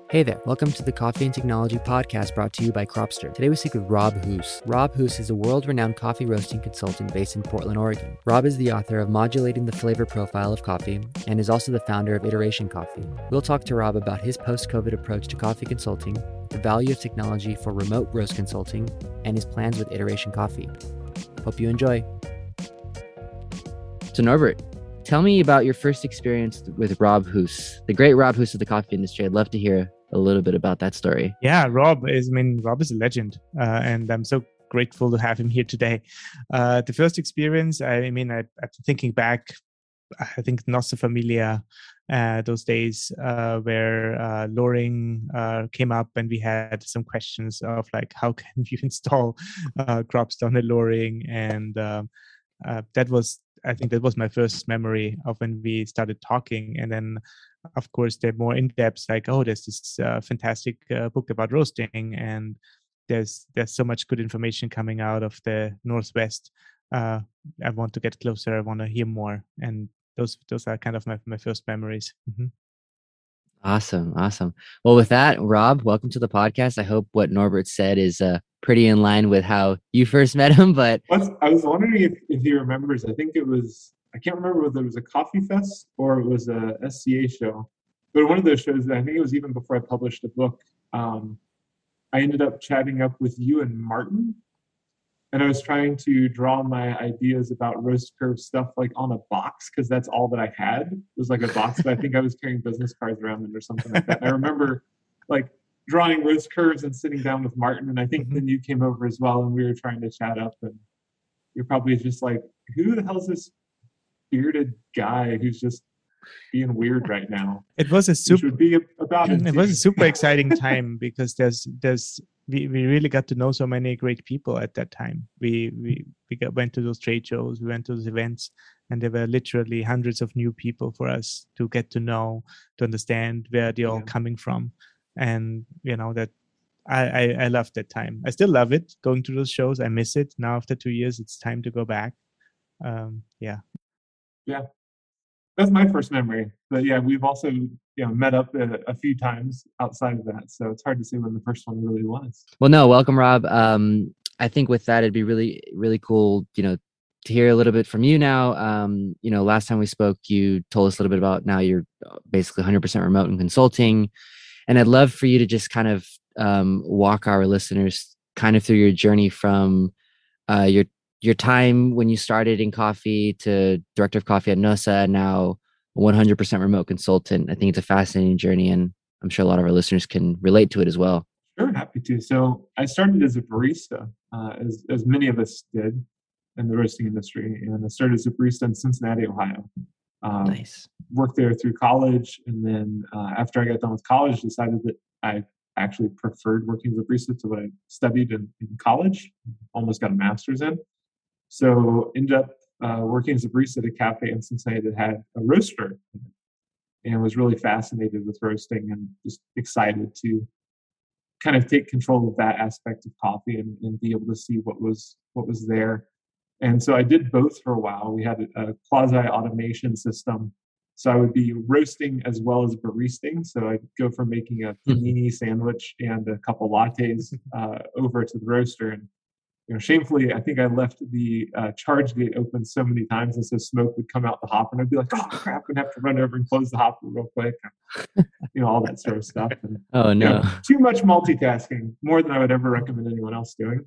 Hey there, welcome to the Coffee and Technology podcast brought to you by Cropster. Today we speak with Rob Hoos. Rob Hoos is a world-renowned coffee roasting consultant based in Portland, Oregon. Rob is the author of Modulating the Flavor Profile of Coffee and is also the founder of Iteration Coffee. We'll talk to Rob about his post-COVID approach to coffee consulting, the value of technology for remote roast consulting, and his plans with Iteration Coffee. Hope you enjoy. So Norbert, tell me about your first experience with Rob Hoos, the great Rob Hoos of the coffee industry. I'd love to hear a little bit about that story. Yeah, Rob is a legend, and I'm so grateful to have him here today. The first experience, after thinking back, I think not so familiar those days where Loring came up and we had some questions of like, how can you install Cropster on a Loring? And that was my first memory of when we started talking. And then, of course, they're more in depth, like, oh, there's this fantastic book about roasting, and there's so much good information coming out of the Northwest. I want to get closer. I want to hear more, and those are kind of my first memories. Mm-hmm. Awesome. Well, with that, Rob, welcome to the podcast. I hope what Norbert said is pretty in line with how you first met him. But I was wondering if he remembers. I think it was. I can't remember whether it was a coffee fest or it was a SCA show, but one of those shows. I think it was even before I published a book. I ended up chatting up with you and Martin, and I was trying to draw my ideas about roast curve stuff like on a box, because that's all that I had. It was like a box, but I think I was carrying business cards around it or something like that. And I remember like drawing roast curves and sitting down with Martin, and I think then you came over as well, and we were trying to chat up, and you're probably just like, who the hell's this bearded guy who's just being weird right now? It was a super exciting time because we really got to know so many great people at that time. We went to those trade shows, we went to those events, and there were literally hundreds of new people for us to get to know, to understand where they're all coming from. And that I loved that time. I still love it, going to those shows. I miss it now. After 2 years, it's time to go back. Yeah, that's my first memory. But yeah, we've also met up a few times outside of that, so it's hard to say when the first one really was. Well, no, welcome, Rob. I think with that, it'd be really, really cool, to hear a little bit from you now. Last time we spoke, you told us a little bit about now you're basically 100% remote in consulting, and I'd love for you to just kind of walk our listeners kind of through your journey from your time when you started in coffee to director of coffee at Nosa, and now 100% remote consultant. I think it's a fascinating journey, and I'm sure a lot of our listeners can relate to it as well. Sure, happy to. So I started as a barista, as many of us did in the roasting industry, and I started as a barista in Cincinnati, Ohio. Nice. Worked there through college, and then after I got done with college, decided that I actually preferred working as a barista to what I studied in college. Almost got a master's in. So ended up working as a barista at a cafe in Cincinnati that had a roaster, and was really fascinated with roasting and just excited to kind of take control of that aspect of coffee and be able to see what was there. And so I did both for a while. We had a quasi-automation system. So I would be roasting as well as baristing. So I'd go from making a panini sandwich and a couple lattes over to the roaster. And shamefully, I think I left the charge gate open so many times, and so smoke would come out the hopper, and I'd be like, "Oh crap!" and have to run over and close the hopper real quick, all that sort of stuff. And, oh no, too much multitasking, more than I would ever recommend anyone else doing.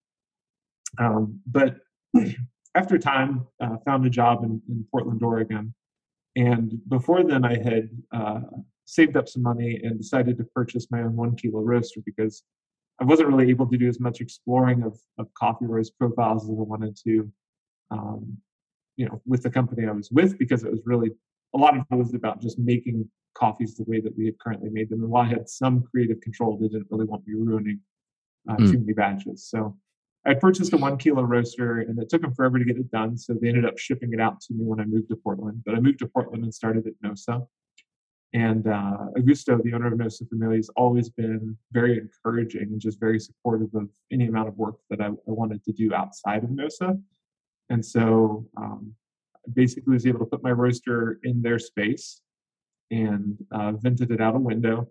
But after time, found a job in Portland, Oregon, and before then, I had saved up some money and decided to purchase my own 1 kilo roaster because I wasn't really able to do as much exploring of coffee roast profiles as I wanted to, with the company I was with, because it was really, a lot of it was about just making coffees the way that we had currently made them. And while I had some creative control, they didn't really want me ruining too many batches. So I purchased a 1 kilo roaster, and it took them forever to get it done. So they ended up shipping it out to me when I moved to Portland. But I moved to Portland and started at Nosa. And Augusto, the owner of Nosa Family, has always been very encouraging and just very supportive of any amount of work that I wanted to do outside of Nosa. And so basically was able to put my roaster in their space and vented it out a window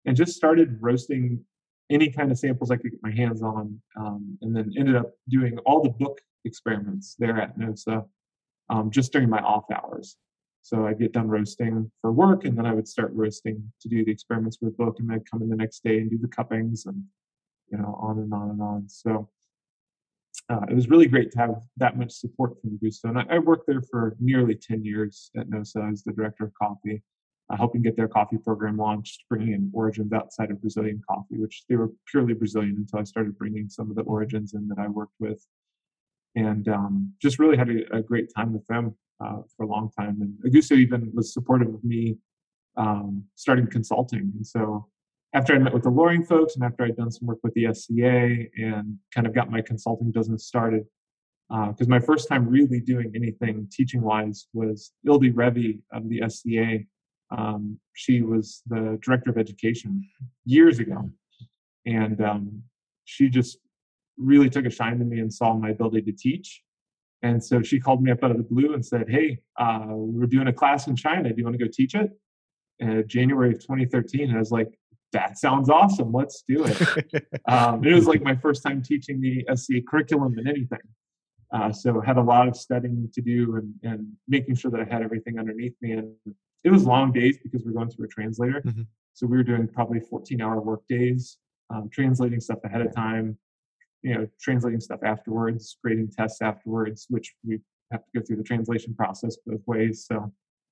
and just started roasting any kind of samples I could get my hands on, and then ended up doing all the book experiments there at NOSA just during my off hours. So I'd get done roasting for work, and then I would start roasting to do the experiments with the book, and then I'd come in the next day and do the cuppings, and on and on and on. So it was really great to have that much support from Gusto. And I worked there for nearly 10 years at NOSA as the director of coffee, helping get their coffee program launched, bringing in origins outside of Brazilian coffee, which they were purely Brazilian until I started bringing some of the origins in that I worked with. And just really had a great time with them for a long time. And Augusto even was supportive of me starting consulting. And so after I met with the Loring folks and after I'd done some work with the SCA and kind of got my consulting business started, because my first time really doing anything teaching-wise was Ildi Revi of the SCA. She was the director of education years ago. And she just really took a shine to me and saw my ability to teach. And so she called me up out of the blue and said, hey, we're doing a class in China. Do you want to go teach it? January of 2013. And I was like, that sounds awesome. Let's do it. It was like my first time teaching the SCA curriculum and anything. So had a lot of studying to do and making sure that I had everything underneath me. And it was long days because we're going through a translator. Mm-hmm. So we were doing probably 14-hour work days, translating stuff ahead of time, translating stuff afterwards, grading tests afterwards, which we have to go through the translation process both ways. So,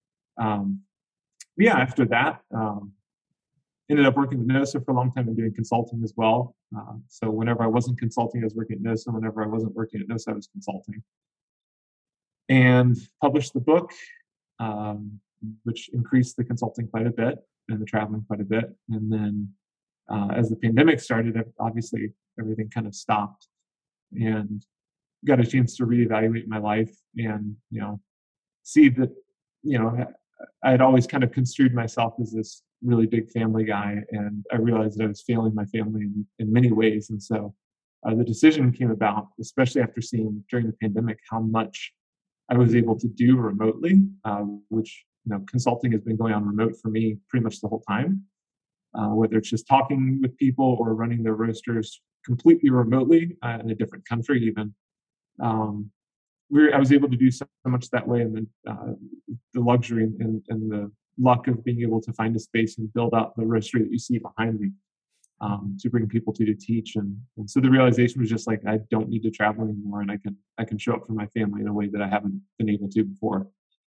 after that, ended up working with NOSA for a long time and doing consulting as well. So whenever I wasn't consulting, I was working at NOSA. Whenever I wasn't working at NOSA, I was consulting. And published the book, which increased the consulting quite a bit and the traveling quite a bit. And then as the pandemic started, obviously everything kind of stopped, and got a chance to reevaluate my life and see that I had always kind of construed myself as this really big family guy, and I realized that I was failing my family in many ways. And so the decision came about, especially after seeing during the pandemic how much I was able to do remotely, which consulting has been going on remote for me pretty much the whole time. Whether it's just talking with people or running their roasters completely remotely in a different country even. I was able to do so much that way, and then the luxury and the luck of being able to find a space and build out the roastery that you see behind me to bring people to teach. And so the realization was just like, I don't need to travel anymore, and I can show up for my family in a way that I haven't been able to before.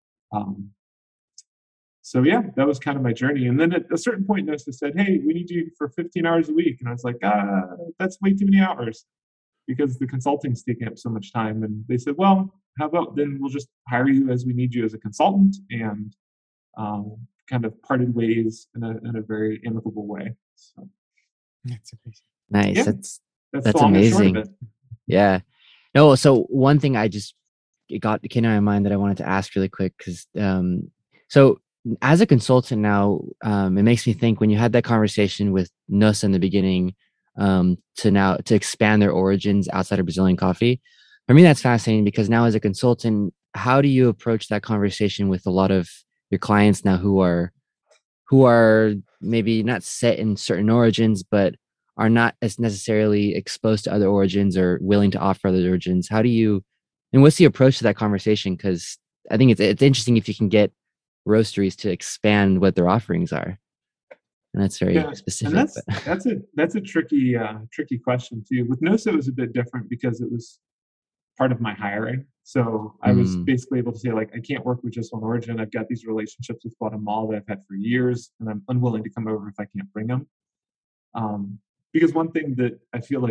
So that was kind of my journey. And then at a certain point, NOSA said, hey, we need you for 15 hours a week. And I was like, that's way too many hours because the consulting's taking up so much time. And they said, well, how about then we'll just hire you as we need you as a consultant, and kind of parted ways in a very amicable way. So that's amazing. Nice. Yeah, that's amazing. Yeah. No, so one thing came to my mind that I wanted to ask really quick, because so as a consultant now, it makes me think when you had that conversation with NOSA in the beginning, to expand their origins outside of Brazilian coffee. For me, that's fascinating because now as a consultant, how do you approach that conversation with a lot of your clients now who are maybe not set in certain origins, but are not as necessarily exposed to other origins or willing to offer other origins? And what's the approach to that conversation? Because I think it's interesting if you can get roasteries to expand what their offerings are, and that's very specific. And that's a tricky question too. With NOSA, it was a bit different because it was part of my hiring. So I was basically able to say, like, I can't work with just one origin. I've got these relationships with Guatemala that I've had for years, and I'm unwilling to come over if I can't bring them. Because one thing that I feel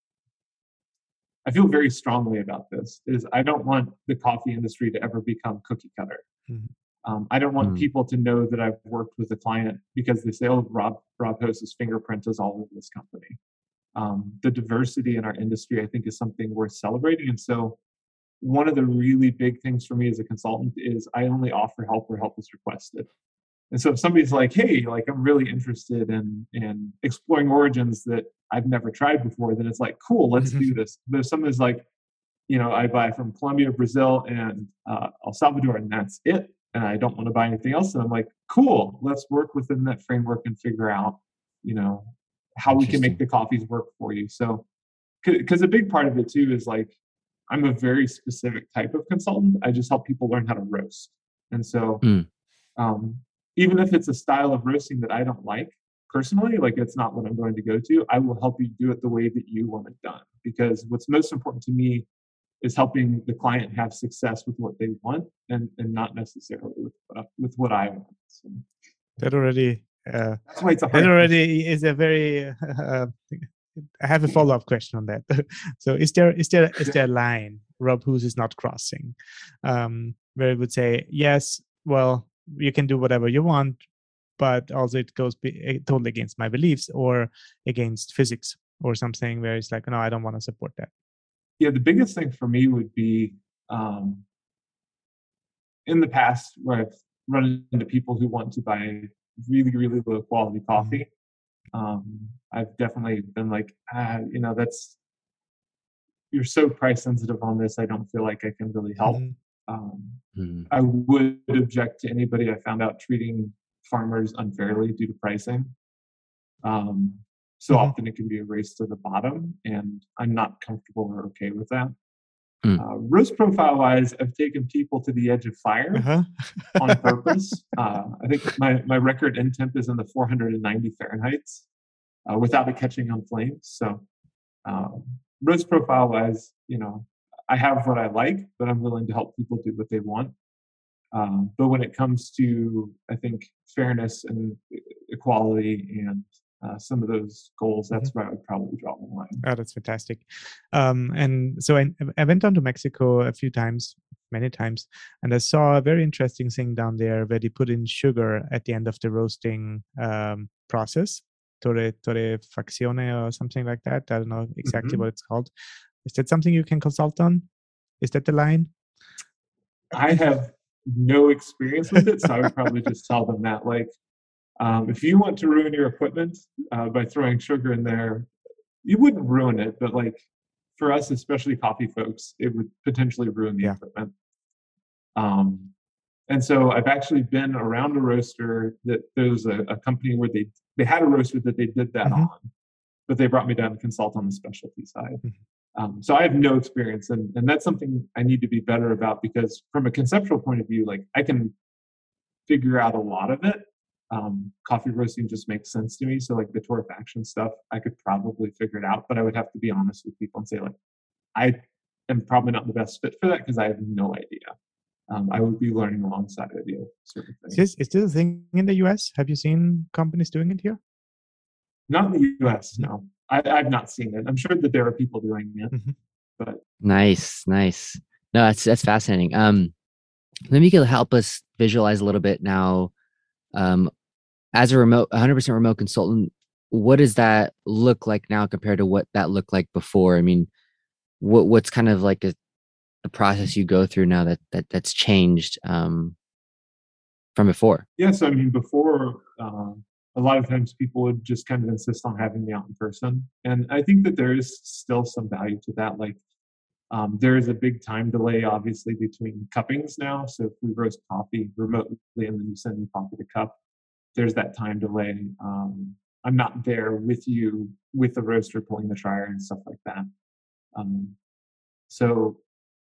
very strongly about this is I don't want the coffee industry to ever become cookie cutter. Mm-hmm. I don't want people to know that I've worked with a client because they say, oh, Rob Host's fingerprint is all over this company. The diversity in our industry, I think, is something worth celebrating. And so one of the really big things for me as a consultant is I only offer help where help is requested. And so if somebody's like, hey, like, I'm really interested in exploring origins that I've never tried before, then it's like, cool, let's do this. But if somebody's like, I buy from Colombia, Brazil, and El Salvador, and that's it, and I don't want to buy anything else, and I'm like, cool, let's work within that framework and figure out how we can make the coffees work for you. So, because a big part of it too is like, I'm a very specific type of consultant. I just help people learn how to roast. And so, even if it's a style of roasting that I don't like personally, like it's not what I'm going to go to, I will help you do it the way that you want it done. Because what's most important to me is helping the client have success with what they want, and not necessarily with what I want. So that already that's why it's a hard that already is a very I have a follow-up question on that. So is there a line Rob Hoos is not crossing, where it would say, yes, well, you can do whatever you want, but also it goes totally against my beliefs or against physics or something where it's like, no, I don't want to support that. Yeah, the biggest thing for me would be in the past where I've run into people who want to buy really, really low quality coffee. I've definitely been like, you're so price sensitive on this. I don't feel like I can really help. I would object to anybody I found out treating farmers unfairly due to pricing. So often it can be a race to the bottom, and I'm not comfortable or okay with that. Roast profile wise, I've taken people to the edge of fire on purpose. I think my record end temp is in the 490 Fahrenheit without it catching on flames. So roast profile wise, I have what I like, but I'm willing to help people do what they want. But when it comes to, I think, fairness and equality and some of those goals, that's where I would probably draw the line. Oh, that's fantastic. And so I went down to Mexico a few times, many times, and I saw a very interesting thing down there where they put in sugar at the end of the roasting process, torrefazione or something like that. I don't know exactly what it's called. Is that something you can consult on? Is that the line? I have no experience with it, so I would probably just tell them that, like, if you want to ruin your equipment by throwing sugar in there, you wouldn't ruin it, but like for us, especially coffee folks, it would potentially ruin the equipment. And so I've actually been around a roaster that there was a company where they had a roaster that they did that on, but they brought me down to consult on the specialty side. So I have no experience, and that's something I need to be better about, because from a conceptual point of view, like I can figure out a lot of it. Coffee roasting just makes sense to me. So like the torrefaction stuff, I could probably figure it out, but I would have to be honest with people and say, like, I am probably not the best fit for that because I have no idea. I would be learning alongside of you. Sort of thing. Is this a thing in the US? Have you seen companies doing it here? Not in the US, no. I've not seen it. I'm sure that there are people doing it, but nice. No, that's fascinating. Maybe you could help us visualize a little bit now. As a 100% remote consultant, what does that look like now compared to what that looked like before? I mean, what's kind of like the process you go through now that's changed from before? Yeah, so I mean, before a lot of times people would just kind of insist on having me out in person, and I think that there is still some value to that. Like, there is a big time delay, obviously, between cuppings now. So if we roast coffee remotely and then you send me coffee to cup, there's that time delay. I'm not there with you with the roaster pulling the dryer and stuff like that. So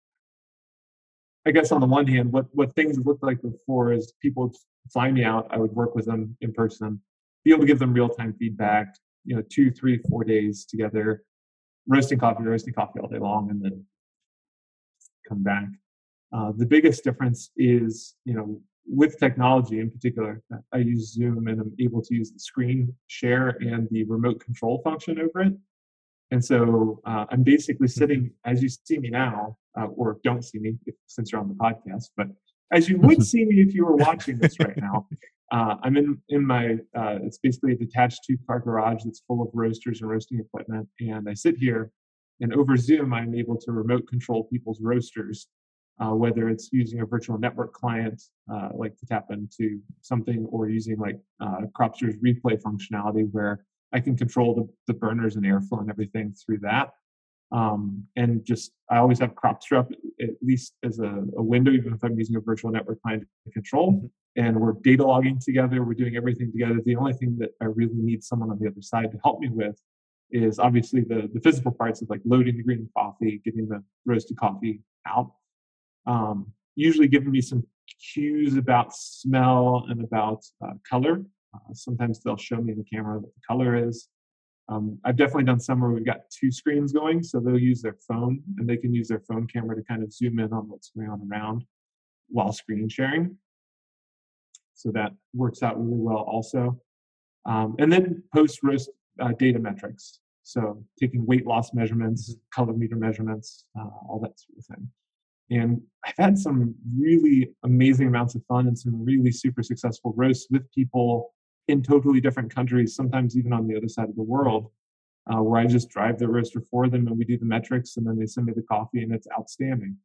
I guess on the one hand, what things looked like before is people would fly me out. I would work with them in person, be able to give them real-time feedback, 2, 3, 4 days together, roasting coffee all day long, and then come back. The biggest difference is, with technology in particular, I use Zoom and I'm able to use the screen share and the remote control function over it. And so I'm basically sitting, as you see me now, or don't see me since you're on the podcast, but as you would see me if you were watching this right now, I'm in my, it's basically a detached 2-car garage that's full of roasters and roasting equipment. And I sit here, and over Zoom, I'm able to remote control people's roasters, whether it's using a virtual network client, like to tap into something, or using like Cropster's replay functionality where I can control the burners and airflow and everything through that. And just, I always have Cropster up at least as a window, even if I'm using a virtual network client to control. And we're data logging together. We're doing everything together. The only thing that I really need someone on the other side to help me with is obviously the physical parts of like loading the green coffee, getting the roasted coffee out. Usually giving me some cues about smell and about color. Sometimes they'll show me in the camera what the color is. I've definitely done some where we've got two screens going, so they'll use their phone and they can use their phone camera to kind of zoom in on what's going on around while screen sharing. So that works out really well also. And then post-roast data metrics. So taking weight loss measurements, color meter measurements, all that sort of thing. And I've had some really amazing amounts of fun and some really super successful roasts with people in totally different countries, sometimes even on the other side of the world, where I just drive the roaster for them and we do the metrics and then they send me the coffee and it's outstanding.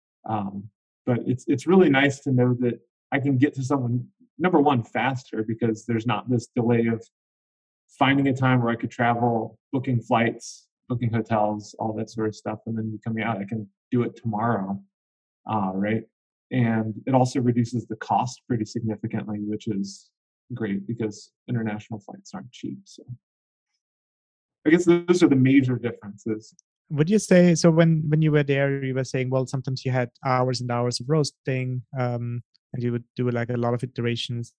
But it's really nice to know that I can get to someone, number one, faster, because there's not this delay of finding a time where I could travel, booking flights, booking hotels, all that sort of stuff, and then coming out. I can do it tomorrow, right? And it also reduces the cost pretty significantly, which is great because international flights aren't cheap. So I guess those are the major differences. Would you say, so when you were there, you were saying, well, sometimes you had hours and hours of roasting, and you would do like a lot of iterations.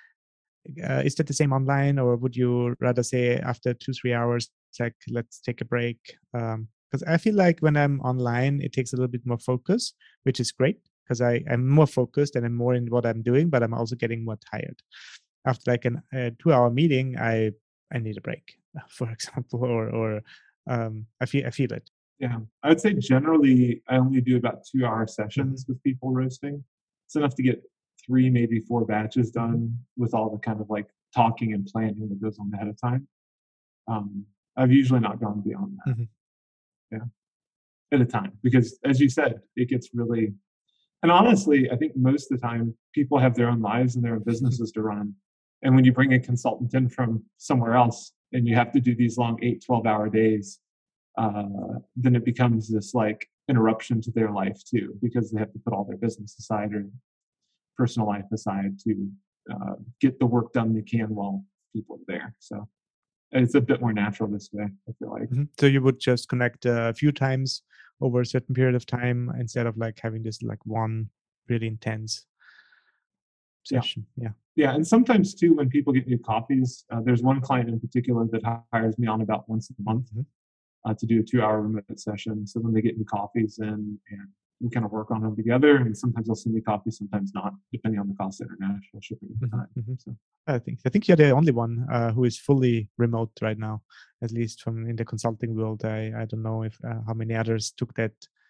Is that the same online, or would you rather say after 2-3 hours, it's like, let's take a break? Because I feel like when I'm online, it takes a little bit more focus, which is great because I'm more focused and I'm more in what I'm doing, but I'm also getting more tired. After like a 2-hour meeting, I need a break, for example, or I feel it. Yeah, I would say generally I only do about 2-hour sessions with people roasting. It's enough to get 3, maybe 4 batches done with all the kind of like talking and planning that goes on ahead of time. I've usually not gone beyond that. Yeah, at a time, because as you said, it gets really, and honestly, I think most of the time people have their own lives and their own businesses to run. And when you bring a consultant in from somewhere else and you have to do these long 8-12-hour days, then it becomes this like interruption to their life too, because they have to put all their business aside or personal life aside to get the work done they can while people are there. So it's a bit more natural this way, I feel like. So you would just connect a few times over a certain period of time instead of like having this like one really intense session. Yeah, and sometimes too, when people get new coffees, there's one client in particular that hires me on about once a month to do a 2-hour remote session. So when they get new coffees in, and we kind of work on them together, and sometimes they'll send me coffees, sometimes not, depending on the cost of international shipping at the time. So I think you're the only one who is fully remote right now, at least from in the consulting world. I don't know if how many others took that.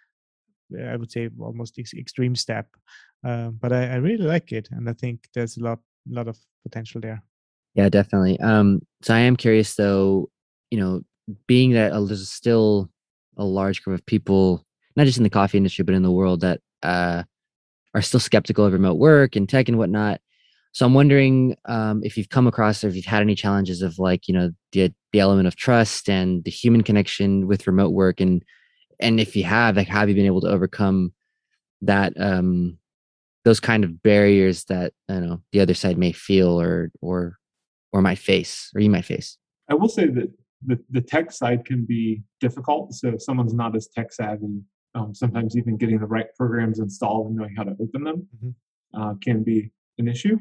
I would say almost extreme step, but I really like it, and I think there's a lot of potential there. Yeah, definitely. So I am curious though, being that there's still a large group of people, not just in the coffee industry, but in the world that are still skeptical of remote work and tech and whatnot. So I'm wondering if you've come across or if you've had any challenges of like, the element of trust and the human connection with remote work. And if you have, like, have you been able to overcome that, those kind of barriers that, the other side may feel or might face, or you might face? I will say that the tech side can be difficult. So if someone's not as tech savvy, sometimes even getting the right programs installed and knowing how to open them can be an issue.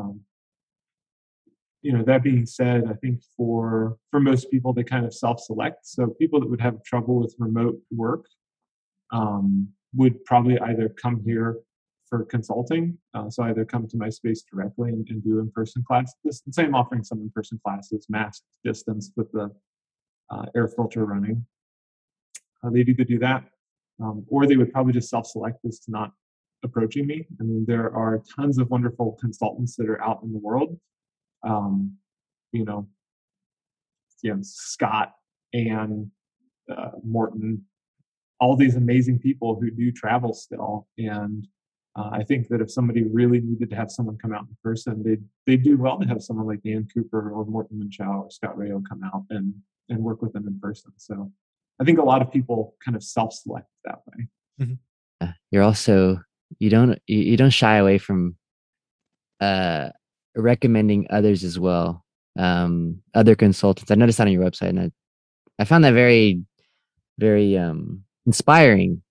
That being said, I think for most people, they kind of self-select. So people that would have trouble with remote work would probably either come here for consulting. So either come to my space directly and do in-person classes. The same offering some in-person classes, masked distance with the air filter running. They'd either do that, or they would probably just self-select as to not approaching me. I mean, there are tons of wonderful consultants that are out in the world. Scott and Morton, all these amazing people who do travel still. And I think that if somebody really needed to have someone come out in person, they'd do well to have someone like Dan Cooper or Morton Minchow or Scott Rayo come out and work with them in person. So I think a lot of people kind of self-select that way. You're also you don't shy away from recommending others as well, other consultants. I noticed that on your website, and I found that very very inspiring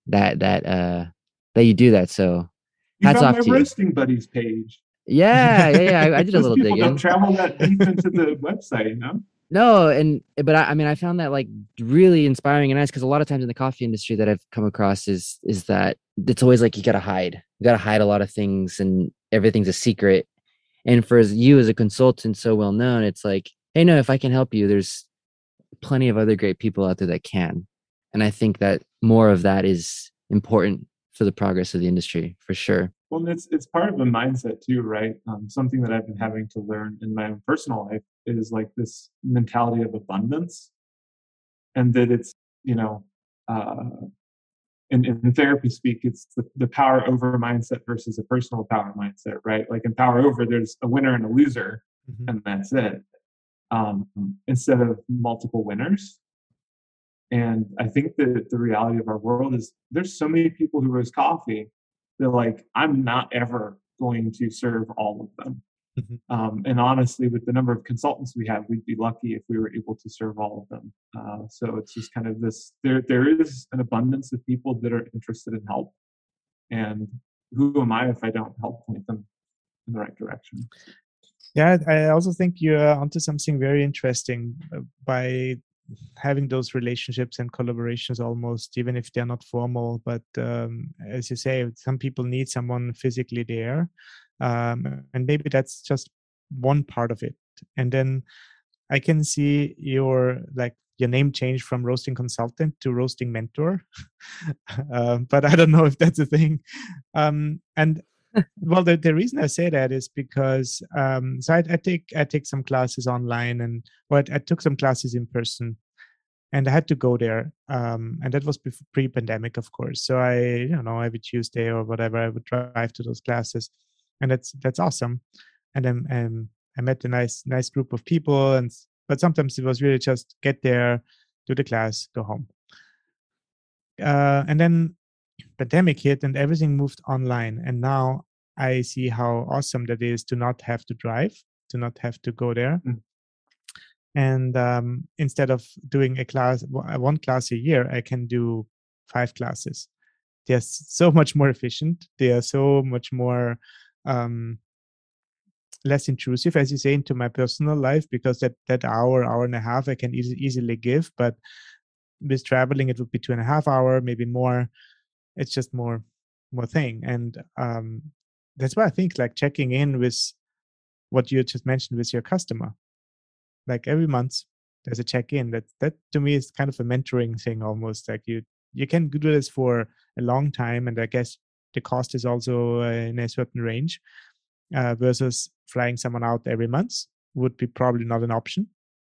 that you do that. So You hats found off my to you. roasting buddies page. Yeah. I did a Most little people don't digging. travel that deep into the website, no? No, but I mean, I found that like really inspiring and nice because a lot of times in the coffee industry that I've come across is that it's always like you gotta hide. You gotta hide a lot of things and everything's a secret. And for you as a consultant so well known, it's like, hey, no, if I can help you, there's plenty of other great people out there that can. And I think that more of that is important for the progress of the industry, for sure. Well, it's part of a mindset too, right? Something that I've been having to learn in my own personal life is like this mentality of abundance, and that it's uh, in therapy speak, it's the power over mindset versus a personal power mindset, right? Like in power over, there's a winner and a loser, and that's it. Instead of multiple winners. And I think that the reality of our world is there's so many people who roast coffee. They're like, I'm not ever going to serve all of them. And honestly, with the number of consultants we have, we'd be lucky if we were able to serve all of them. So it's just kind of this, there is an abundance of people that are interested in help. And who am I if I don't help point them in the right direction? Yeah, I also think you're onto something very interesting by having those relationships and collaborations almost, even if they're not formal. But as you say, some people need someone physically there. And maybe that's just one part of it. And then I can see your name change from roasting consultant to roasting mentor. But I don't know if that's a thing. And well, the reason I say that is because so I take some classes online, and I took some classes in person, and I had to go there, and that was pre-pandemic, of course. So every Tuesday or whatever, I would drive to those classes, and that's awesome. And then I met a nice group of people, but sometimes it was really just get there, do the class, go home. And then pandemic hit, and everything moved online, and now I see how awesome that is to not have to drive, to not have to go there. And instead of doing one class a year, I can do 5 classes. They're so much more efficient. They are so much more less intrusive, as you say, into my personal life, because that hour and a half I can easily give. But with traveling, it would be 2.5 hours, maybe more. It's just more thing. And that's why I think like checking in with what you just mentioned with your customer, like every month there's a check-in. That to me is kind of a mentoring thing almost. Like you can do this for a long time, and I guess the cost is also in a certain range, versus flying someone out every month would be probably not an option.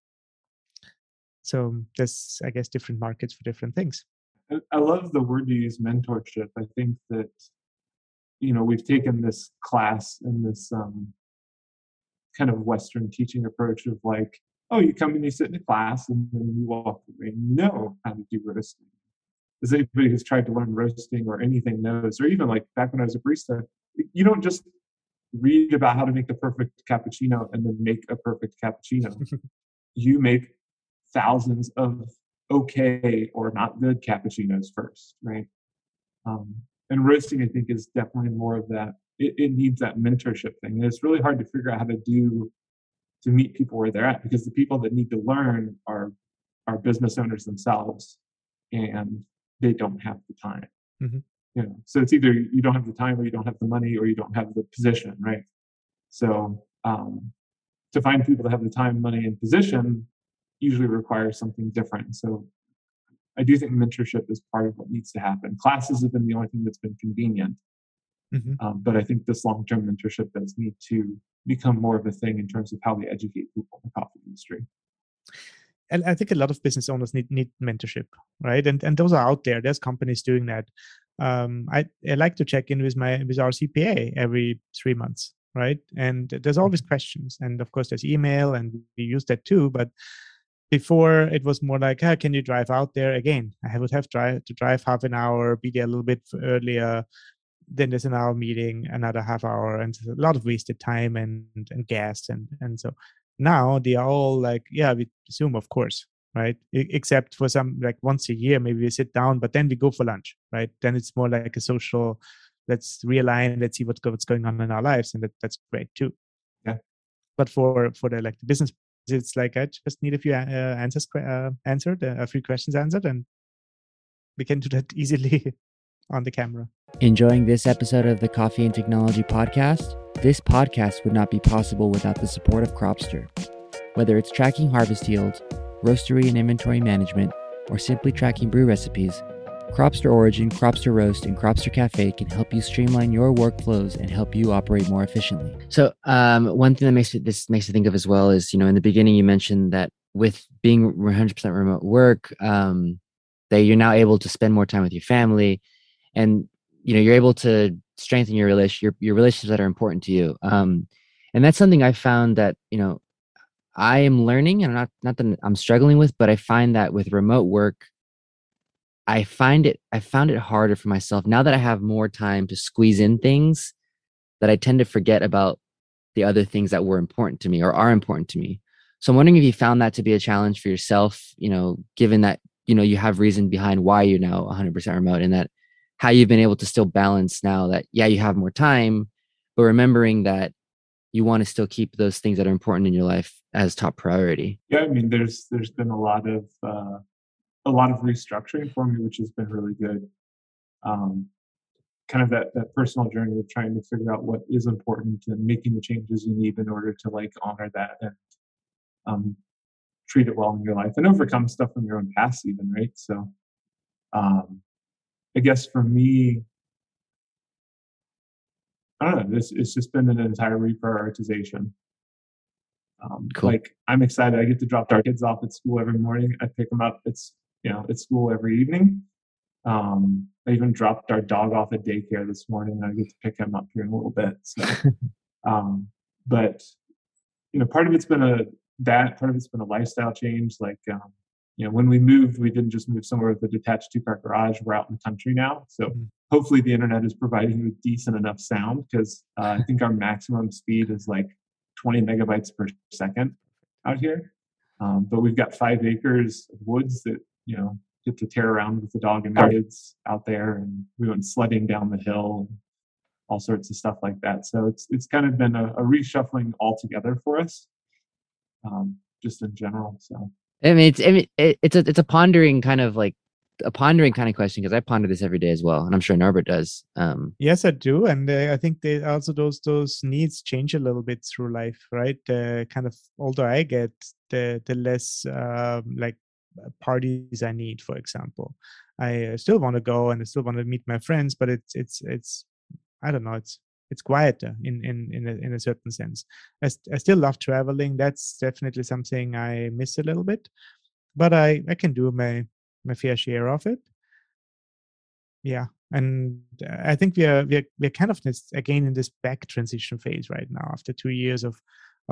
So there's, I guess, different markets for different things. I love the word you use, mentorship. I think that, we've taken this class and this kind of Western teaching approach of like, oh, you come and you sit in a class and then you walk away and you know how to do roasting. As anybody who's tried to learn roasting or anything knows, or even like back when I was a barista, you don't just read about how to make the perfect cappuccino and then make a perfect cappuccino. You make thousands of okay or not good cappuccinos first, right? And roasting, I think, is definitely more of that. It needs that mentorship thing. And it's really hard to figure out how to meet people where they're at, because the people that need to learn are business owners themselves, and they don't have the time. So it's either you don't have the time, or you don't have the money, or you don't have the position, right? So to find people that have the time, money, and position usually requires something different. So I do think mentorship is part of what needs to happen. Classes have been the only thing that's been convenient. But I think this long-term mentorship does need to become more of a thing in terms of how we educate people in the coffee industry. And I think a lot of business owners need mentorship, right? And those are out there. There's companies doing that. I like to check in with our CPA every 3 months, right? And there's always questions, and of course there's email, and we use that too. But before it was more like, can you drive out there again? I would have to drive half an hour, be there a little bit earlier. Then there's an hour meeting, another half hour, and a lot of wasted time and gas and so now they are all like, yeah, we Zoom, of course, right? Except for some, like once a year, maybe we sit down, but then we go for lunch, right? Then it's more like a social. Let's realign. Let's see what's going on in our lives, and that's great too. Yeah. But for the like the business, it's like I just need a few answers answered, a few questions answered, and we can do that easily on the camera. Enjoying this episode of the Coffee and Technology podcast? This podcast would not be possible without the support of Cropster. Whether it's tracking harvest yields, roastery and inventory management, or simply tracking brew recipes, Cropster Origin, Cropster Roast, and Cropster Cafe can help you streamline your workflows and help you operate more efficiently. So one thing that makes me think of as well is, in the beginning you mentioned that with being 100% remote work, that you're now able to spend more time with your family, and you're able to strengthen your relationships that are important to you. And that's something I found that I am learning, and not that I'm struggling with, but I find that with remote work, I found it harder for myself now that I have more time to squeeze in things, that I tend to forget about the other things that were important to me or are important to me. So I'm wondering if you found that to be a challenge for yourself, given that, you have reason behind why you're now 100% remote, and that how you've been able to still balance now that, yeah, you have more time, but remembering that you want to still keep those things that are important in your life as top priority. Yeah, I mean, there's been a lot of restructuring for me, which has been really good. Kind of that personal journey of trying to figure out what is important and making the changes you need in order to like honor that and treat it well in your life and overcome stuff from your own past even, right? So I guess for me, I don't know, it's just been an entire reprioritization. Cool. Like, I'm excited. I get to drop our kids off at school every morning. I pick them up. It's at school every evening. I even dropped our dog off at daycare this morning. I get to pick him up here in a little bit. So, but part of it's been a lifestyle change. Like, when we moved, we didn't just move somewhere with a detached 2-car garage. We're out in the country now. So hopefully the internet is providing you with decent enough sound, because I think our maximum speed is like 20 megabytes per second out here. But we've got 5 acres of woods that, get to tear around with the dog and the kids out there. And we went sledding down the hill and all sorts of stuff like that. So it's kind of been a reshuffling altogether for us, just in general. So. I mean, it's a pondering kind of question, because I ponder this every day as well, and I'm sure Norbert does. Yes, I do, and I think they also those needs change a little bit through life, right? Kind of older I get, the less like parties I need. For example, I still want to go and I still want to meet my friends, but it's I don't know, it's quieter in a certain sense. I still love traveling. That's definitely something I miss a little bit, but I can do my fair share of it. Yeah, and I think we're kind of again in this back transition phase right now after 2 years of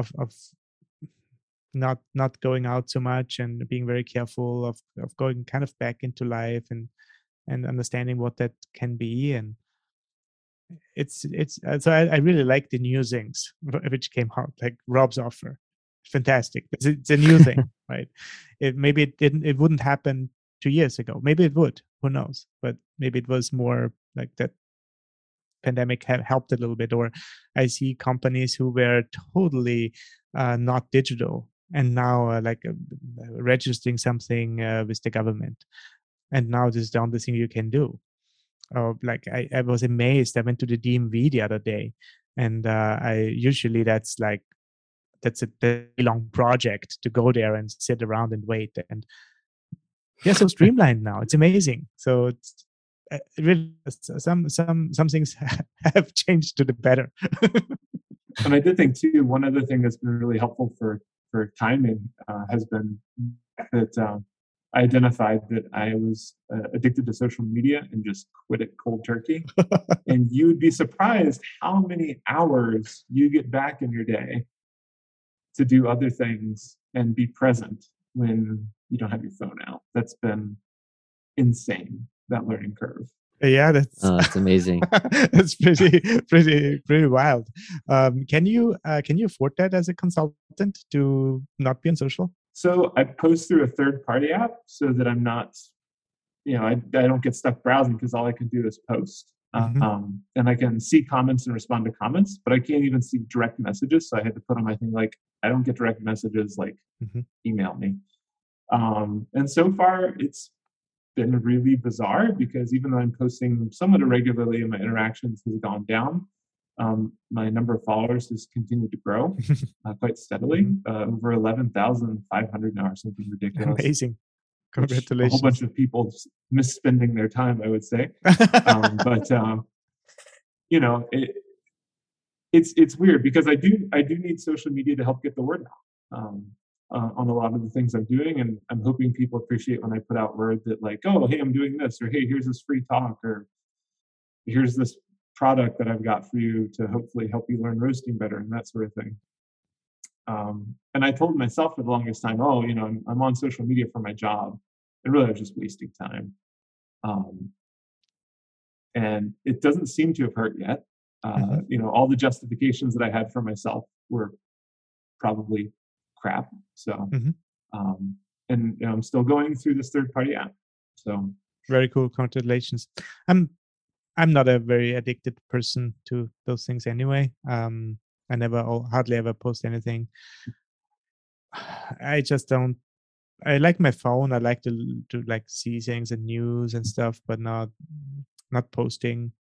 not going out so much and being very careful of going kind of back into life and understanding what that can be. And it's so I really like the new things which came out, like Rob's offer. Fantastic. It's a new thing, right? It wouldn't happen 2 years ago. Maybe it would, who knows? But maybe it was more like that pandemic helped a little bit. Or I see companies who were totally not digital and now registering something with the government, and now this is the only thing you can do. Like I was amazed. I went to the DMV the other day, and I usually that's a very long project to go there and sit around and wait. And they're so streamlined now. It's amazing. So it's really some things have changed to the better. And I did think too, one other thing that's been really helpful for timing has been that I identified that I was addicted to social media and just quit it cold turkey. And you would be surprised how many hours you get back in your day to do other things and be present when you don't have your phone out. That's been insane, that learning curve. Yeah, that's It's amazing. that's pretty wild. Can you afford that as a consultant to not be on social? So I post through a third-party app so that I'm not, I don't get stuck browsing because all I can do is post. And I can see comments and respond to comments, but I can't even see direct messages. So I had to put on my thing like, I don't get direct messages, like email me. And so far it's been really bizarre because even though I'm posting somewhat irregularly and my interactions has gone down, my number of followers has continued to grow quite steadily, over 11,500 now or something ridiculous. Amazing. Congratulations. A whole bunch of people misspending their time, I would say. It's weird because I do need social media to help get the word out on a lot of the things I'm doing, and I'm hoping people appreciate when I put out word that like, oh, hey, I'm doing this, or hey, here's this free talk, or here's this product that I've got for you to hopefully help you learn roasting better and that sort of thing. And I told myself for the longest time, oh, I'm on social media for my job. And really, I was just wasting time. And it doesn't seem to have hurt yet. All the justifications that I had for myself were probably crap. So, and I'm still going through this third-party app. So very cool. Congratulations. I'm not a very addicted person to those things anyway. I hardly ever post anything. I just don't. I like my phone. I like to like see things and news and stuff, but not posting.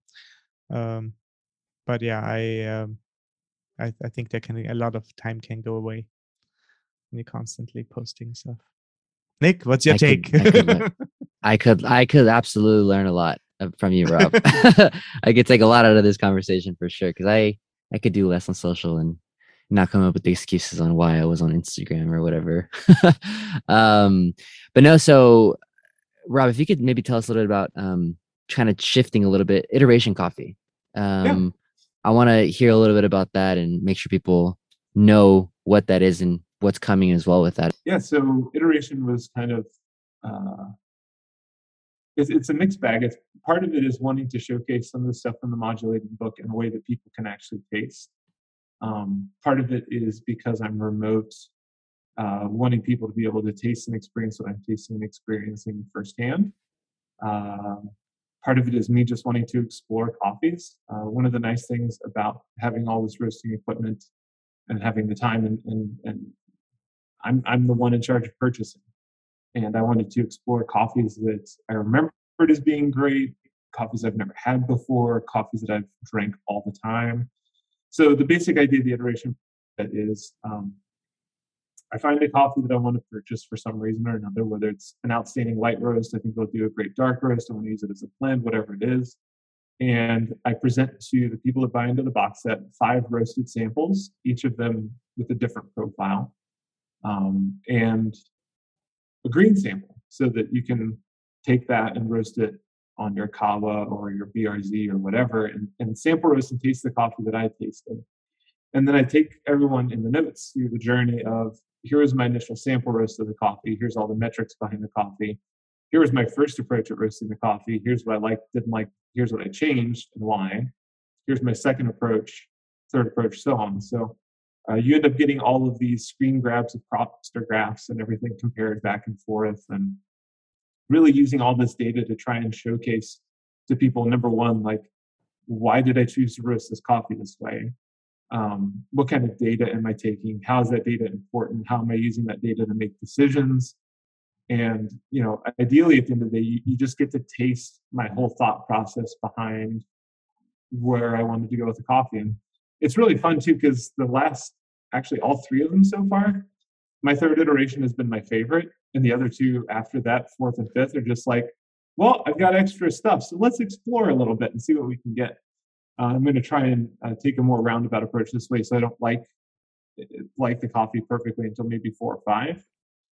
But yeah, I think a lot of time can go away when you're constantly posting stuff. Nick, what's your take? I could absolutely learn a lot from you, Rob. I could take a lot out of this conversation for sure, because I could do less on social and not come up with the excuses on why I was on Instagram or whatever. But no, so Rob, if you could maybe tell us a little bit about kind of shifting a little bit, Iteration Coffee. I want to hear a little bit about that and make sure people know what that is and what's coming as well with that. Yeah, so Iteration was kind of, it's a mixed bag. Part of it is wanting to showcase some of the stuff from the modulated book in a way that people can actually taste. Part of it is because I'm remote, wanting people to be able to taste and experience what I'm tasting and experiencing firsthand. Part of it is me just wanting to explore coffees. One of the nice things about having all this roasting equipment and having the time, and I'm the one in charge of purchasing, and I wanted to explore coffees that I remembered as being great, coffees I've never had before, coffees that I've drank all the time. So the basic idea of the Iteration is I find a coffee that I want to purchase for some reason or another, whether it's an outstanding light roast, I think they'll do a great dark roast, I want to use it as a blend, whatever it is. And I present to the people that buy into the box set 5 roasted samples, each of them with a different profile, and a green sample so that you can take that and roast it on your Kawa or your BRZ or whatever, and sample roast and taste the coffee that I tasted. And then I take everyone in the notes through the journey of, here was my initial sample roast of the coffee. Here's all the metrics behind the coffee. Here was my first approach at roasting the coffee. Here's what I liked, didn't like. Here's what I changed and why. Here's my second approach, third approach, so on. So you end up getting all of these screen grabs of Propster graphs and everything compared back and forth, and really using all this data to try and showcase to people, number one, like, why did I choose to roast this coffee this way? What kind of data am I taking? How is that data important? How am I using that data to make decisions? And, ideally at the end of the day, you just get to taste my whole thought process behind where I wanted to go with the coffee. And it's really fun too, because actually all 3 of them so far, my third iteration has been my favorite. And the other 2 after that, 4th and 5th, are just like, well, I've got extra stuff, so let's explore a little bit and see what we can get. I'm going to try and take a more roundabout approach this way, so I don't like the coffee perfectly until maybe 4 or 5.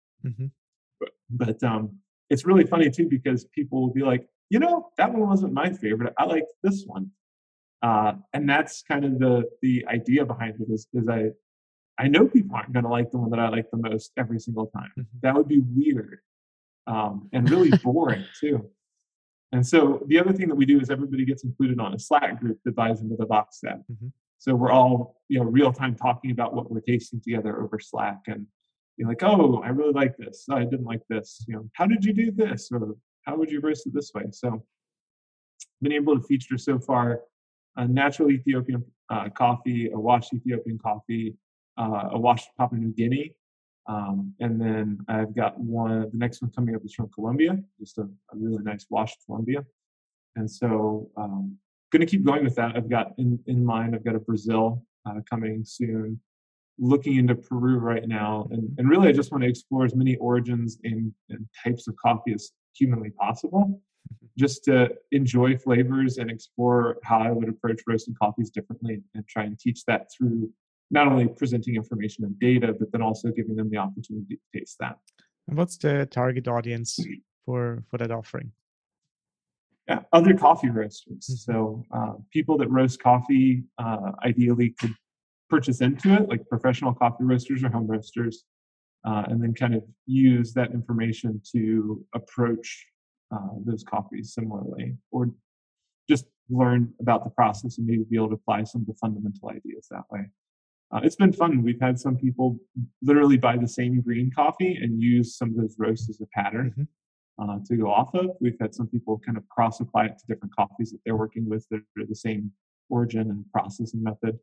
But it's really funny too, because people will be like, that one wasn't my favorite. I liked this one, and that's kind of the idea behind it. Is I know people aren't going to like the one that I like the most every single time. Mm-hmm. That would be weird, and really boring too. And so the other thing that we do is everybody gets included on a Slack group that buys into the box set. Mm-hmm. So we're all, real time talking about what we're tasting together over Slack, and you're like, oh, I really like this. Oh, I didn't like this. How did you do this? Or how would you roast it this way? So been able to feature so far a natural Ethiopian coffee, a washed Ethiopian coffee, a washed Papua New Guinea. And then I've got the next one coming up is from Colombia, just a really nice washed Colombia. And so going to keep going with that. I've got in mind, I've got a Brazil coming soon, looking into Peru right now. And really, I just want to explore as many origins and types of coffee as humanly possible, just to enjoy flavors and explore how I would approach roasting coffees differently, and try and teach that through not only presenting information and data, but then also giving them the opportunity to taste that. And what's the target audience for that offering? Yeah, other coffee roasters. Mm-hmm. So people that roast coffee ideally could purchase into it, like professional coffee roasters or home roasters, and then kind of use that information to approach those coffees similarly, or just learn about the process and maybe be able to apply some of the fundamental ideas that way. It's been fun. We've had some people literally buy the same green coffee and use some of those roasts as a pattern to go off of. We've had some people kind of cross apply it to different coffees that they're working with that are the same origin and process and method.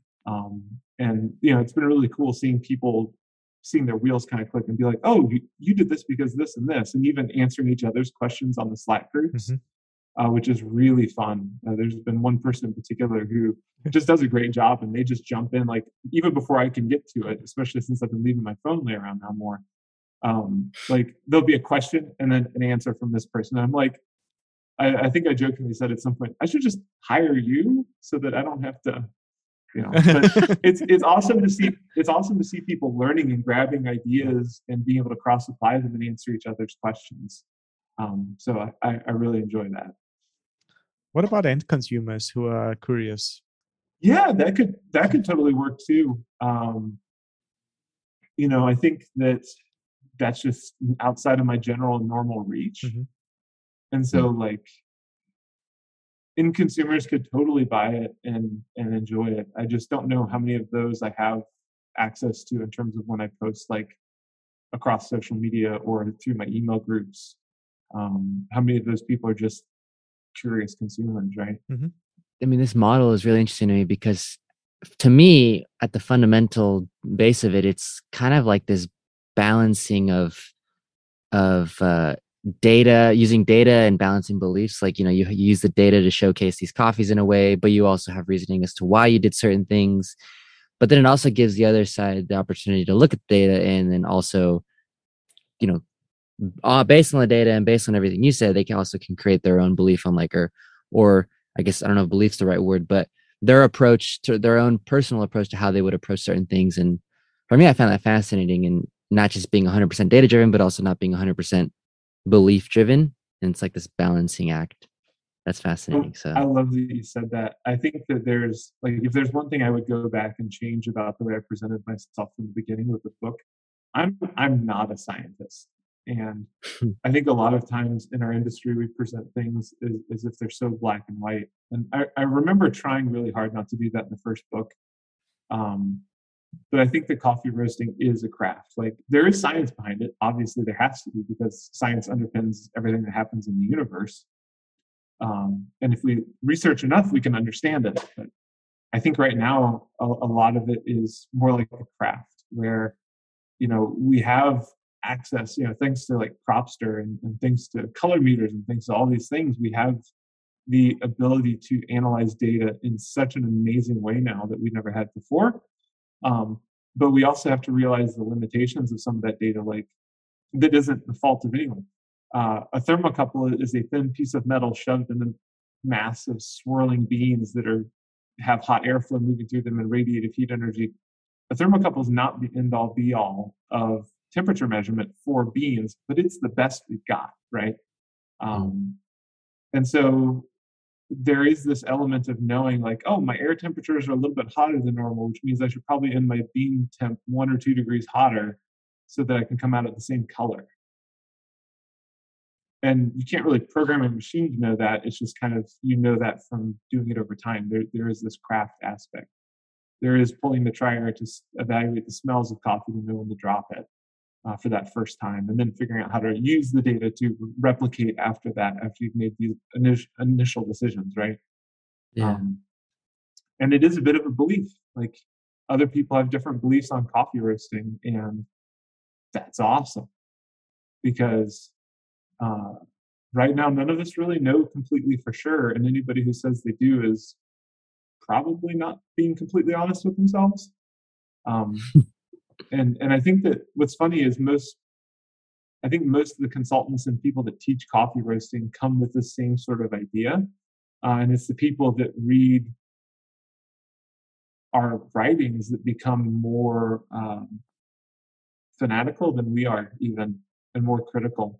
And it's been really cool seeing their wheels kind of click and be like, oh, you did this because this and this, and even answering each other's questions on the Slack groups. Which is really fun. There's been one person in particular who just does a great job, and they just jump in, like, even before I can get to it, especially since I've been leaving my phone lay around now more. Like, there'll be a question and then an answer from this person. And I'm like, I think I jokingly said at some point, I should just hire you so that I don't have to, but it's awesome to see. It's awesome to see people learning and grabbing ideas and being able to cross apply them and answer each other's questions. So I really enjoy that. What about end consumers who are curious? Yeah, that could totally work too. I think that's just outside of my general normal reach. And so like end consumers could totally buy it and enjoy it. I just don't know how many of those I have access to in terms of when I post, like, across social media or through my email groups. How many of those people are just curious consumers, right? I mean, this model is really interesting to me because, to me, at the fundamental base of it, it's kind of like this balancing of data, using data and balancing beliefs. Like, you use the data to showcase these coffees in a way, but you also have reasoning as to why you did certain things. But then it also gives the other side the opportunity to look at the data and then also, based on the data and based on everything you said, they can create their own belief on, like, or I guess, I don't know if belief's the right word, but their approach to their own personal approach to how they would approach certain things. And for me, I found that fascinating, and not just being 100% data driven, but also not being 100% belief driven. And it's like this balancing act. That's fascinating. So I love that you said that. I think that there's, like, if there's one thing I would go back and change about the way I presented myself in the beginning with the book, I'm not a scientist. And I think a lot of times in our industry, we present things as if they're so black and white. And I remember trying really hard not to do that in the first book. But I think that coffee roasting is a craft. Like, there is science behind it. Obviously, there has to be, because science underpins everything that happens in the universe. And if we research enough, we can understand it. But I think right now, a lot of it is more like a craft where, we have access, thanks to like Cropster and thanks to color meters and thanks to all these things, we have the ability to analyze data in such an amazing way now that we never had before. But we also have to realize the limitations of some of that data, like, that isn't the fault of anyone. A thermocouple is a thin piece of metal shoved in a mass of swirling beans that have hot airflow moving through them and radiative heat energy. A thermocouple is not the end-all be-all of temperature measurement for beans, but it's the best we've got, right? And so there is this element of knowing like, oh, my air temperatures are a little bit hotter than normal, which means I should probably end my bean temp 1 or 2 degrees hotter so that I can come out at the same color. And you can't really program a machine to know that. It's just kind of, you know that from doing it over time. There is this craft aspect. There is pulling the trier to evaluate the smells of coffee to know when to drop it for that first time, and then figuring out how to use the data to replicate after that, after you've made these initial decisions, right? Yeah. And it is a bit of a belief. Like, other people have different beliefs on coffee roasting, and that's awesome, because right now none of us really know completely for sure, and anybody who says they do is probably not being completely honest with themselves. And I think that what's funny is most of the consultants and people that teach coffee roasting come with the same sort of idea, and it's the people that read our writings that become more fanatical than we are, even, and more critical.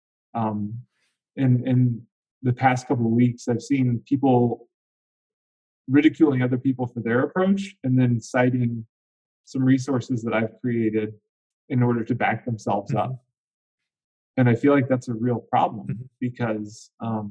In the past couple of weeks, I've seen people ridiculing other people for their approach, and then citing some resources that I've created in order to back themselves up. And I feel like that's a real problem, because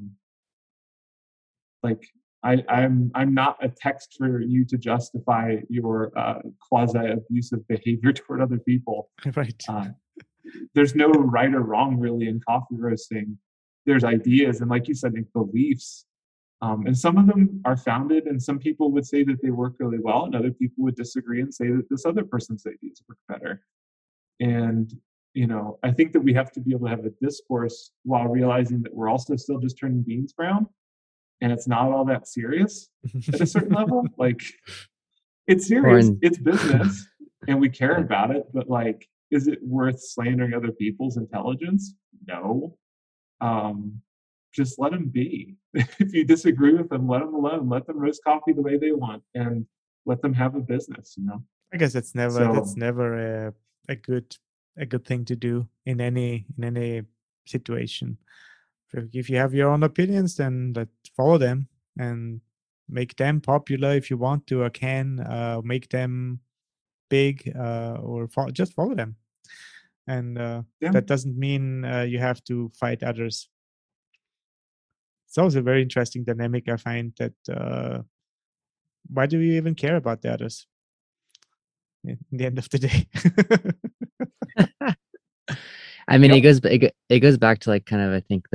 like I'm not a text for you to justify your quasi-abusive behavior toward other people. Right. There's no right or wrong really in coffee roasting. There's ideas, and like you said, like beliefs. And some of them are founded, and some people would say that they work really well, and other people would disagree and say that this other person's ideas work better. And, I think that we have to be able to have a discourse while realizing that we're also still just turning beans brown, and it's not all that serious at a certain level. Like, it's serious, it's business, and we care about it, but like, is it worth slandering other people's intelligence? No. Just let them be. If you disagree with them, let them alone. Let them roast coffee the way they want, and let them have a business. I guess that's never a good thing to do in any situation. If you have your own opinions, then follow them and make them popular if you want to, or can make them big, or just follow them. And that doesn't mean you have to fight others. It's also a very interesting dynamic, I find, that why do we even care about the others in the end of the day? I mean, it goes back to like kind of, I think,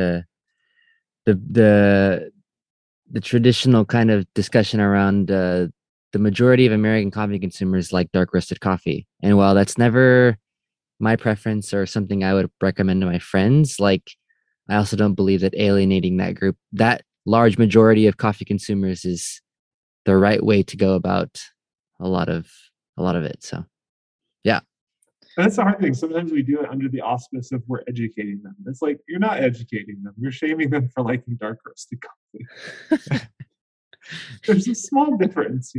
the traditional kind of discussion around the majority of American coffee consumers like dark roasted coffee. And while that's never my preference or something I would recommend to my friends, like, I also don't believe that alienating that group, that large majority of coffee consumers, is the right way to go about a lot of it. So, yeah. And that's the hard thing. Sometimes we do it under the auspice of we're educating them. It's like, you're not educating them. You're shaming them for liking dark roasted coffee. There's a small difference,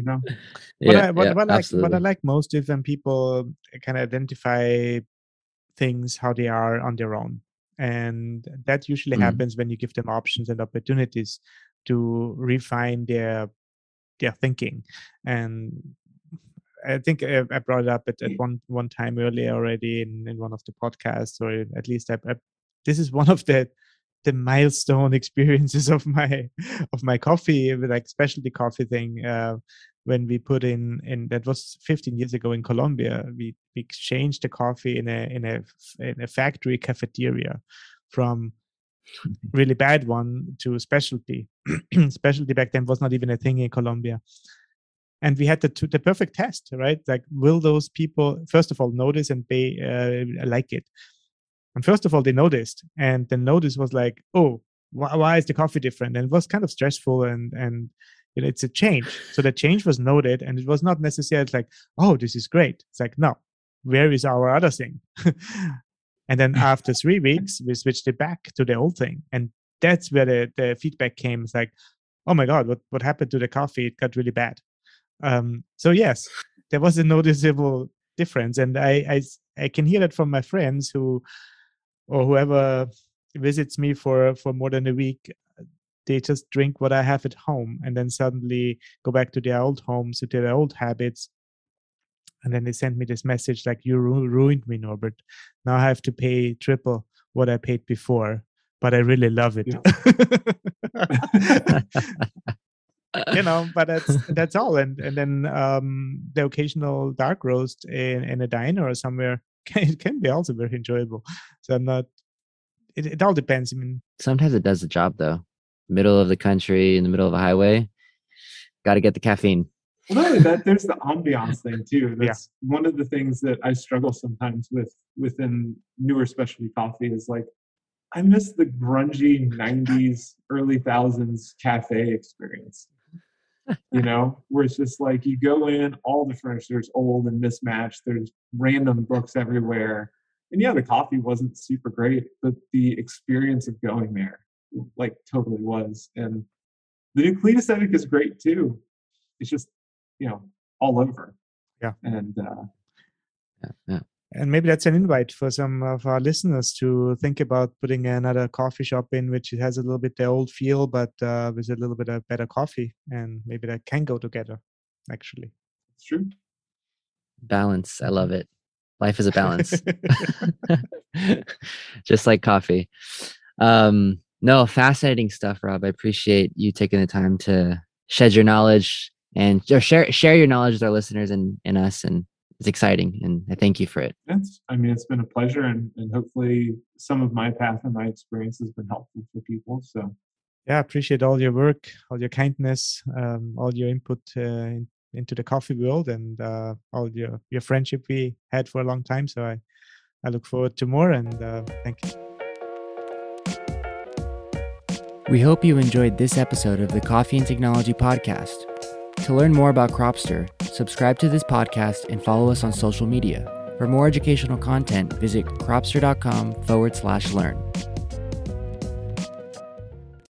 What I like most is when people can identify things how they are on their own. And that usually happens when you give them options and opportunities to refine their thinking. And I think I brought it up at one time earlier already in one of the podcasts, or at least this is one of the milestone experiences of my coffee, like specialty coffee thing. When we put in that was 15 years ago in Colombia, we exchanged the coffee in a factory cafeteria from really bad one to specialty. Specialty back then was not even a thing in Colombia. And we had the perfect test, right? Like, will those people, first of all, notice and like it? And first of all, they noticed. And the notice was like, oh, why is the coffee different? And it was kind of stressful, and it's a change. So the change was noted, and it was not necessarily like, oh, this is great. It's like, no, where is our other thing? And then after 3 weeks, we switched it back to the old thing. And that's where the feedback came. It's like, oh my God, what happened to the coffee? It got really bad. So yes, there was a noticeable difference. And I can hear that from my friends or whoever visits me for more than a week. they just drink what I have at home and then suddenly go back to their old homes, to their old habits. And then they send me this message like, you ruined me, Norbert. Now I have to pay triple what I paid before, but I really love it. Yeah. But that's all. And then the occasional dark roast in a diner or somewhere can be also very enjoyable. So I'm not, it all depends. I mean, sometimes it does the job though. Middle of the country, in the middle of a highway, got to get the caffeine. Well, not only that, there's the ambiance thing too. That's one of the things that I struggle sometimes with within newer specialty coffee is like, I miss the grungy 90s, early thousands cafe experience. Where it's just like you go in, all the furniture's old and mismatched. There's random books everywhere. And the coffee wasn't super great, but the experience of going there like totally was. And the new clean aesthetic is great too. It's just, all over. Yeah. And yeah. And maybe that's an invite for some of our listeners to think about putting another coffee shop in, which has a little bit the old feel, but with a little bit of better coffee. And maybe that can go together, actually. It's true. Balance. I love it. Life is a balance. Just like coffee. No, fascinating stuff, Rob. I appreciate you taking the time to shed your knowledge and share your knowledge with our listeners and us. And it's exciting, and I thank you for it. It's been a pleasure, and hopefully some of my path and my experience has been helpful for people. So, yeah, I appreciate all your work, all your kindness, all your input into the coffee world, and all your friendship we had for a long time. So I look forward to more, and thank you. We hope you enjoyed this episode of the Coffee and Technology Podcast. To learn more about Cropster, subscribe to this podcast and follow us on social media. For more educational content, visit cropster.com/learn.